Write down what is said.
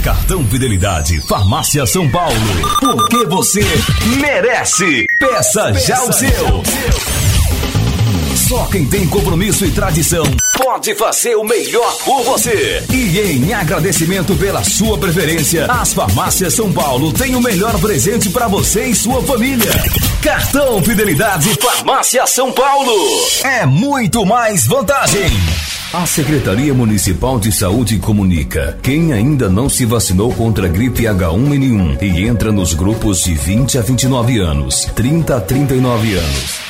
Cartão Fidelidade, Farmácia São Paulo. Porque você merece. Peça já o seu. Só quem tem compromisso e tradição pode fazer o melhor por você. E em agradecimento pela sua preferência, as Farmácias São Paulo têm o melhor presente para você e sua família. Cartão Fidelidade Farmácia São Paulo. É muito mais vantagem. A Secretaria Municipal de Saúde comunica: quem ainda não se vacinou contra a gripe H1N1 e entra nos grupos de 20 a 29 anos, 30 a 39 anos,